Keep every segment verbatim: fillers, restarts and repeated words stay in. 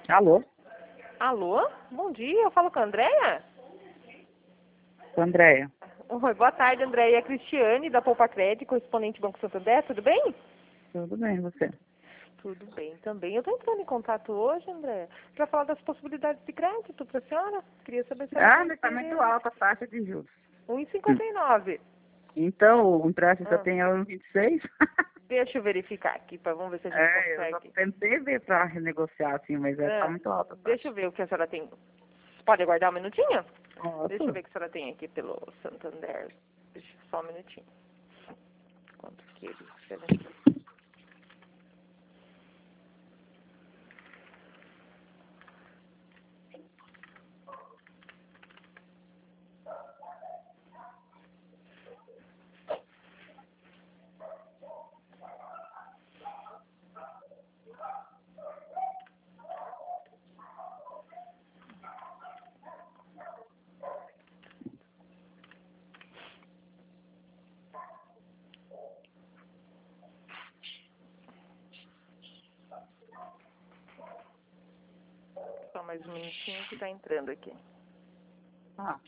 Alô? Alô? Bom dia, eu falo com a Andréia? Sou Andréia. Oi, boa tarde, Andréia. É a Cristiane, da Poupa Crédito, correspondente Banco Santander, tudo bem? Tudo bem, você? Tudo bem também. Eu estou entrando em contato hoje, Andréia, para falar das possibilidades de crédito para a senhora. Queria saber se ela Ah, tem mas tá muito interesse. alta a taxa de juros. um e Hum. cinquenta e nove. Então, o empréstimo que eu Ah, tenho é um vinte e seis. deixa eu verificar aqui, pra, vamos ver se a gente É, eu já consegue. tentei ver pra renegociar, assim, mas é, tá Ah, muito alta a deixa taxa. eu ver o que a senhora tem. Pode aguardar um minutinho? Deixa eu Posso? ver o que a senhora tem aqui pelo Santander. Deixa só um minutinho. Quanto que ele... Peraí. Só mais um minutinho que tá entrando aqui. Ah,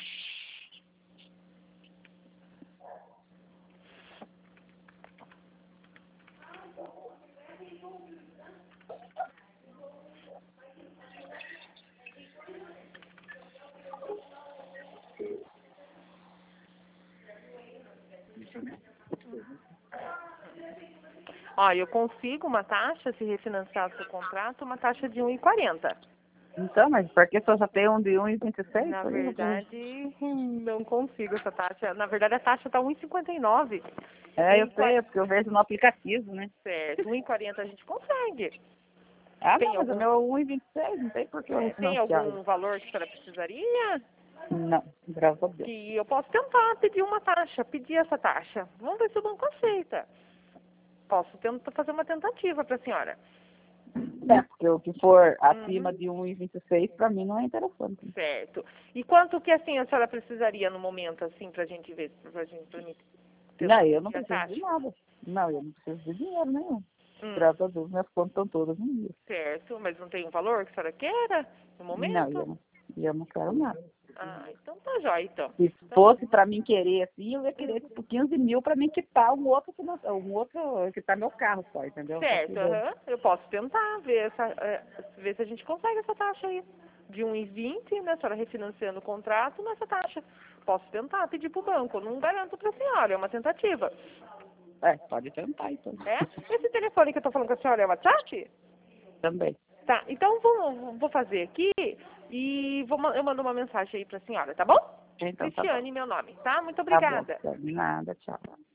Ó, eu consigo uma taxa, se refinanciar o seu contrato, uma taxa de um e quarenta. então, mas por que só já tem um de um e vinte e seis? Na Por isso que... verdade, não consigo essa taxa. Na verdade, a taxa tá um e cinquenta e nove. É, um eu e sei, é quarenta. porque eu vejo no aplicativo, né? Certo, um e quarenta a gente consegue. Ah, Tem não, mas o algum, meu é um e vinte e seis, não tem por que eu é, tem refinanciar. algum valor que a senhora precisaria? Não, graças a Deus. Que eu posso tentar pedir uma taxa, pedir essa taxa. Vamos ver se o banco aceita. Posso tentar fazer uma tentativa para a senhora. É, porque o que for Uhum. acima de um e vinte e seis, pra mim, não é interessante. Certo. E quanto que assim a senhora precisaria no momento, assim, pra gente ver, pra gente pra mim tentar Não, eu não pedir a preciso de taxa? nada. Não, eu não preciso de dinheiro nenhum. Hum, Graças a Deus, minhas contas estão todas em dia. certo, mas não tem um valor que a senhora queira no Não, momento? eu não, eu não quero nada. Ah, então tá jóia, então. Se Então, fosse para mim querer assim, eu ia hum, querer tipo quinze mil para mim quitar um outro, finan- um outro quitar meu carro só, entendeu? Só que certo, aham. Eu posso tentar ver, essa, é, ver se a gente consegue essa taxa aí. De um e vinte, né, a senhora refinanciando o contrato nessa taxa. Posso tentar pedir pro banco, eu não garanto pra senhora, é uma tentativa. é, pode tentar então. É? Esse telefone que eu tô falando com a senhora é o WhatsApp? Também. Tá, então vou, vou fazer aqui e vou, ma- eu mando uma mensagem aí pra senhora, tá bom? Então tá bom. Cristiane, meu nome, tá? Muito Tá bom. obrigada. De nada, tchau.